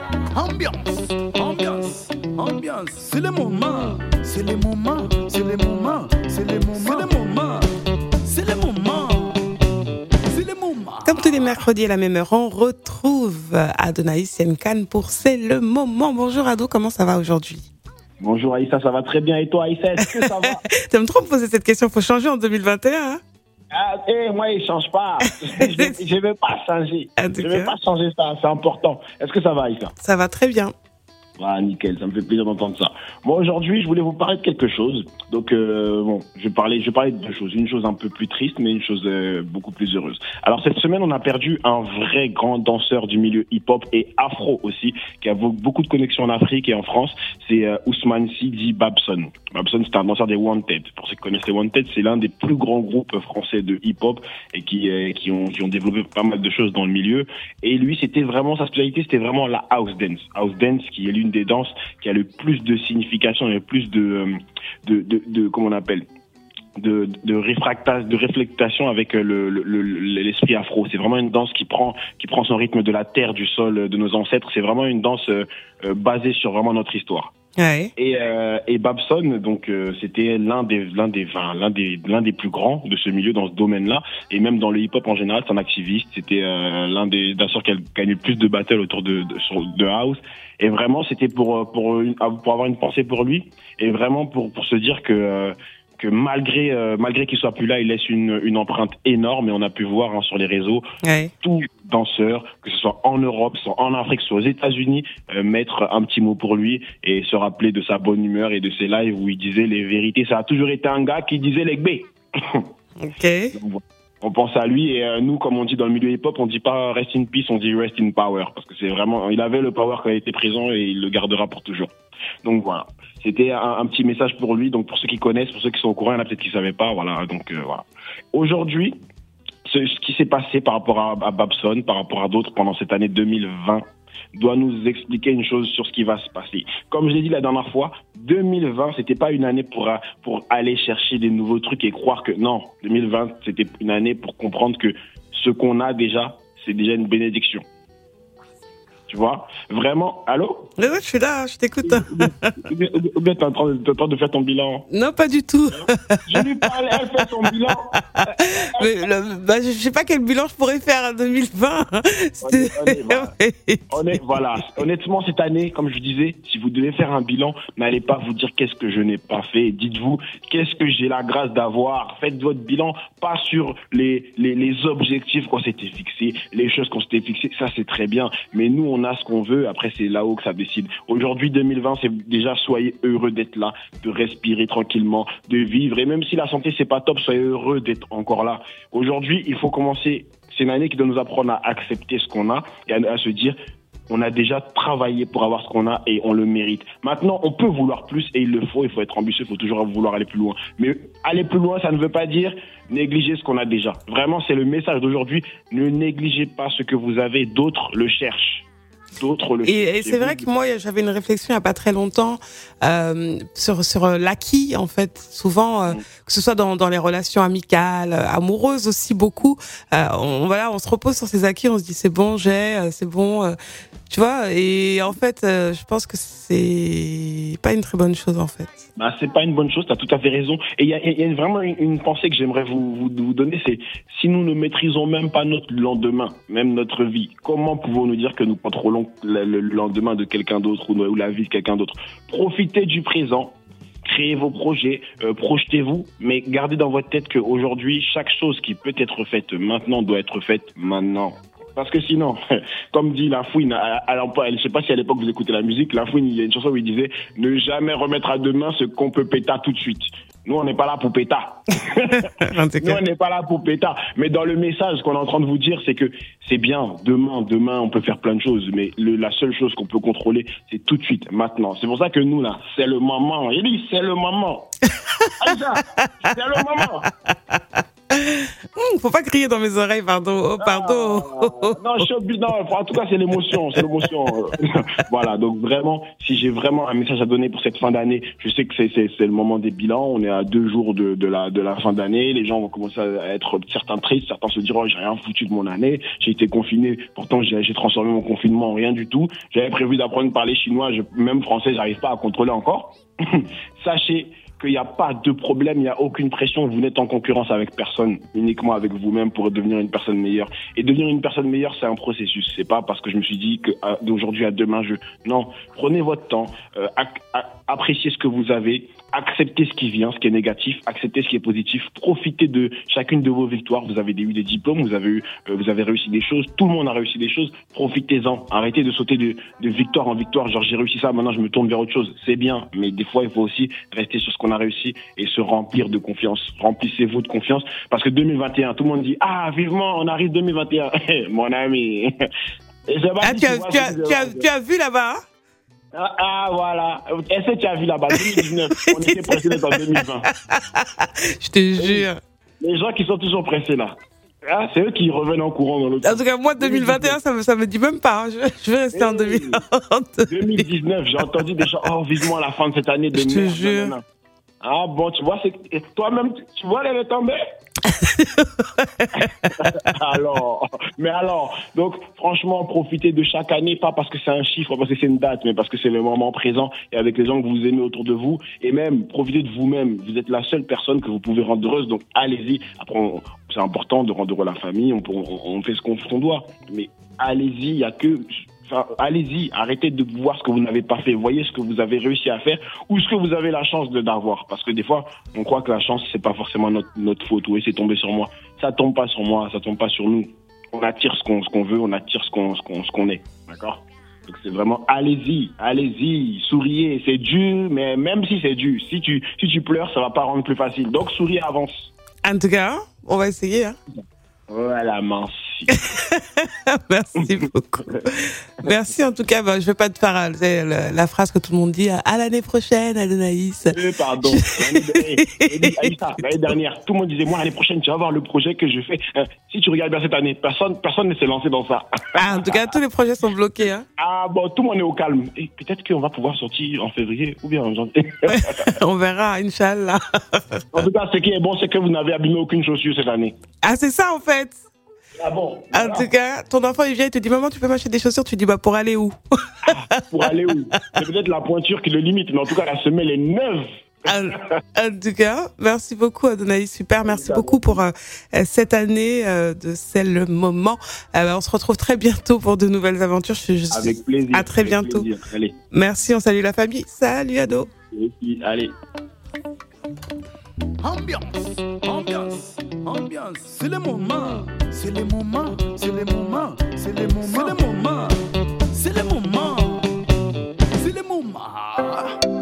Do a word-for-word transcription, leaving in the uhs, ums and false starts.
Ambiance, ambiance, ambiance. C'est le moment, c'est le moment, c'est le moment, c'est le moment, c'est le moment, c'est le moment, c'est le moment. Comme tous les mercredis à la même heure, on retrouve Adonaïs Yenkan pour C'est le moment. Bonjour Ado, comment ça va aujourd'hui? Bonjour Aïssa, ça va très bien. Et toi Aïssa, est-ce que ça va? T'aimes trop me poser cette question, faut changer en deux mille vingt et un. Hein? Ah, eh, moi, il change pas. Je ne vais pas changer. Je ne vais pas changer ça, c'est important. Est-ce que ça va, Aïssa? Ça va très bien. Ah, nickel, ça me fait plaisir d'entendre ça. Moi, aujourd'hui, je voulais vous parler de quelque chose. Donc, euh, bon, je vais parler, je vais parler de deux choses. Une chose un peu plus triste, mais une chose euh, beaucoup plus heureuse. Alors, cette semaine, on a perdu un vrai grand danseur du milieu hip-hop et afro aussi, qui a beaucoup de connexions en Afrique et en France. C'est euh, Ousmane Sidi Babson. Babson, c'est un danseur des Wanted. Pour ceux qui connaissent les Wanted, c'est l'un des plus grands groupes français de hip-hop et qui, euh, qui, ont, qui ont développé pas mal de choses dans le milieu. Et lui, c'était vraiment, sa spécialité, c'était vraiment la house dance. House dance, qui est l'une des danses qui a le plus de signification et le plus de, de, de, de comment on appelle, de, de réfractation, de réflectation avec le, le, le, l'esprit afro. C'est vraiment une danse qui prend, qui prend son rythme de la terre, du sol, de nos ancêtres. C'est vraiment une danse euh, basée sur vraiment notre histoire. Ouais. Et, euh, et Babson, donc euh, c'était l'un des l'un des enfin, l'un des l'un des plus grands de ce milieu dans ce domaine-là, et même dans le hip-hop en général, c'est un activiste. C'était euh, l'un des danseurs qui a gagné le plus de battles autour de de, sur, de house. Et vraiment, c'était pour pour une, pour avoir une pensée pour lui, et vraiment pour pour se dire que euh, que malgré euh, malgré qu'il soit plus là, il laisse une une empreinte énorme. Et on a pu voir hein, sur les réseaux, ouais. Tout danseur, que ce soit en Europe, soit en Afrique, soit aux États-Unis, euh, mettre un petit mot pour lui et se rappeler de sa bonne humeur et de ses lives où il disait les vérités. Ça a toujours été un gars qui disait les gbé. Ok. Donc, on pense à lui et euh, nous, comme on dit dans le milieu hip-hop, on dit pas rest in peace, on dit rest in power, parce que c'est vraiment, il avait le power quand il était présent et il le gardera pour toujours. Donc voilà, c'était un, un petit message pour lui. Donc pour ceux qui connaissent, pour ceux qui sont au courant, il y en a peut-être qui savaient pas. Voilà, donc euh, voilà. Aujourd'hui, ce, ce qui s'est passé par rapport à, à Babson, par rapport à d'autres pendant cette année deux mille vingt, doit nous expliquer une chose sur ce qui va se passer. Comme je l'ai dit la dernière fois, deux mille vingt, c'était pas une année pour, pour aller chercher des nouveaux trucs et croire que non, deux mille vingt, c'était une année pour comprendre que ce qu'on a déjà, c'est déjà une bénédiction. Tu vois? Vraiment, allô? Oui, ouais, je suis là, je t'écoute. Ou bien t'es en train de, t'es en train de faire ton bilan? Non, pas du tout. Je lui parle, elle fait son bilan. Mais, le, bah, je sais pas quel bilan je pourrais faire en deux mille vingt. Honnêt, honnêt, voilà. Honnêt, voilà. Honnêtement, cette année, comme je disais, si vous devez faire un bilan, n'allez pas vous dire qu'est-ce que je n'ai pas fait. Dites-vous, qu'est-ce que j'ai la grâce d'avoir. Faites votre bilan, pas sur les, les, les objectifs qu'on s'était fixés, les choses qu'on s'était fixées. Ça, c'est très bien. Mais nous, on On a ce qu'on veut, après c'est là-haut que ça décide. Aujourd'hui, deux mille vingt, c'est déjà soyez heureux d'être là, de respirer tranquillement, de vivre. Et même si la santé, c'est pas top, soyez heureux d'être encore là. Aujourd'hui, il faut commencer. C'est une année qui doit nous apprendre à accepter ce qu'on a et à, à se dire, on a déjà travaillé pour avoir ce qu'on a et on le mérite. Maintenant, on peut vouloir plus et il le faut. Il faut être ambitieux, il faut toujours vouloir aller plus loin. Mais aller plus loin, ça ne veut pas dire négliger ce qu'on a déjà. Vraiment, c'est le message d'aujourd'hui. Ne négligez pas ce que vous avez, d'autres le cherchent. D'autres le et, et c'est vrai que moi j'avais une réflexion il n'y a pas très longtemps euh, sur sur l'acquis en fait, souvent euh, que ce soit dans dans les relations amicales, amoureuses aussi beaucoup, euh, on voilà, on se repose sur ses acquis, on se dit c'est bon, j'ai c'est bon euh, tu vois, et en fait euh, je pense que c'est pas une très bonne chose en fait. Bah, c'est pas une bonne chose, t'as tout à fait raison. Et il y a, y a vraiment une, une pensée que j'aimerais vous, vous, vous donner, c'est si nous ne maîtrisons même pas notre lendemain, même notre vie, comment pouvons-nous dire que nous contrôlons le, le lendemain de quelqu'un d'autre ou, ou la vie de quelqu'un d'autre? Profitez du présent, créez vos projets, euh, projetez-vous, mais gardez dans votre tête qu'aujourd'hui, chaque chose qui peut être faite maintenant doit être faite maintenant. Parce que sinon, comme dit La Fouine, alors, je ne sais pas si à l'époque vous écoutez la musique, La Fouine, il y a une chanson où il disait « Ne jamais remettre à demain ce qu'on peut péter tout de suite ». Nous, on n'est pas là pour péter. Nous, on n'est pas là pour péter. Mais dans le message qu'on est en train de vous dire, c'est que c'est bien, demain, demain, on peut faire plein de choses, mais le, la seule chose qu'on peut contrôler, c'est tout de suite, maintenant. C'est pour ça que nous, là, c'est le moment. Il dit, c'est le moment. Aïcha, c'est le moment. Hum, faut pas crier dans mes oreilles, pardon. Oh, pardon. Ah, non, je suis obligé. Non, en tout cas, c'est l'émotion, c'est l'émotion. Voilà. Donc vraiment, si j'ai vraiment un message à donner pour cette fin d'année, je sais que c'est c'est c'est le moment des bilans. On est à deux jours de de la de la fin d'année. Les gens vont commencer à être certains tristes, certains se diront oh, j'ai rien foutu de mon année. J'ai été confiné. Pourtant, j'ai j'ai transformé mon confinement en rien du tout. J'avais prévu d'apprendre à parler chinois, je, même français, j'arrive pas à contrôler encore. Sachez qu'il n'y a pas de problème, il n'y a aucune pression, vous n'êtes en concurrence avec personne, uniquement avec vous-même pour devenir une personne meilleure. Et devenir une personne meilleure, c'est un processus. C'est pas parce que je me suis dit que euh, d'aujourd'hui à demain, je... Non, prenez votre temps, euh, ac- appréciez ce que vous avez, acceptez ce qui vient, ce qui est négatif, acceptez ce qui est positif, profitez de chacune de vos victoires. Vous avez eu des diplômes, vous avez eu, euh, vous avez réussi des choses, tout le monde a réussi des choses, profitez-en. Arrêtez de sauter de, de victoire en victoire, genre j'ai réussi ça, maintenant je me tourne vers autre chose. C'est bien, mais des fois il faut aussi rester sur ce qu'on a réussi et se remplir de confiance. Remplissez-vous de confiance parce que deux mille vingt et un, tout le monde dit ah vivement on arrive deux mille vingt et un. Mon ami. Et ah, tu, as, tu, as, tu, as, tu as vu là-bas hein? Ah, ah voilà. Est-ce que tu as vu là-bas deux mille dix-neuf, on était pressés d'être en deux mille vingt. Je te jure. Les gens qui sont toujours pressés là. Ah, c'est eux qui reviennent en courant dans l'autre. En tout cas, moi, deux mille vingt et un, ça me, ça me dit même pas. Hein. Je, je vais rester hey, en deux mille vingt. deux mille dix-neuf, j'ai entendu des gens, oh, vivement à la fin de cette année. De je te jure. Non, non. Ah bon, tu vois, c'est toi-même, tu vois, elle est tombée. alors, mais alors, donc franchement, profitez de chaque année, pas parce que c'est un chiffre, parce que c'est une date, mais parce que c'est le moment présent et avec les gens que vous aimez autour de vous. Et même, profitez de vous-même. Vous êtes la seule personne que vous pouvez rendre heureuse, donc allez-y. Après, on, c'est important de rendre heureux la famille, on, on, on fait ce qu'on, qu'on doit. Mais allez-y, il n'y a que... Enfin, allez-y, arrêtez de voir ce que vous n'avez pas fait. Voyez ce que vous avez réussi à faire ou ce que vous avez la chance de d'avoir. Parce que des fois, on croit que la chance, c'est pas forcément notre, notre faute. Oui, c'est tombé sur moi. Ça tombe pas sur moi, ça tombe pas sur nous. On attire ce qu'on, ce qu'on veut, on attire ce qu'on, ce qu'on, ce qu'on est. D'accord? Donc c'est vraiment, allez-y, allez-y, souriez. C'est dur, mais même si c'est dur, si tu, si tu pleures, ça va pas rendre plus facile. Donc souriez, avance. En tout cas, on va essayer, hein. Voilà, merci. Merci beaucoup. Merci en tout cas. Bah, je vais pas te faire la, la, la phrase que tout le monde dit à l'année prochaine, Adonaïs. Euh, pardon. L'année, l'année dernière, tout le monde disait moi l'année prochaine tu vas voir le projet que je fais. Euh, si tu regardes bien cette année, personne, personne ne s'est lancé dans ça. Ah, en tout cas, tous les projets sont bloqués. Hein. Ah bon, tout le monde est au calme. Et peut-être qu'on va pouvoir sortir en février ou bien en janvier. On verra, Inch'Allah. En tout cas, ce qui est bon, c'est que vous n'avez abîmé aucune chaussure cette année. Ah, c'est ça en fait. Ah bon, voilà. En tout cas, ton enfant il vient et te dit maman tu peux m'acheter des chaussures, tu dis bah pour aller où? Ah, pour aller où? C'est peut-être la pointure qui le limite, mais en tout cas la semelle est neuve. En, en tout cas, merci beaucoup Adonaïs, super, merci beaucoup pour euh, cette année euh, de C'est le moment. Euh, on se retrouve très bientôt pour de nouvelles aventures. Je, je, avec plaisir. À très avec bientôt. Plaisir. Allez. Merci, on salue la famille. Salut Ado. Merci, allez. Ambiance, ambiance, ambiance. C'est le moment, c'est le moment, c'est le moment, c'est le moment, c'est le moment, c'est le moment, c'est le moment.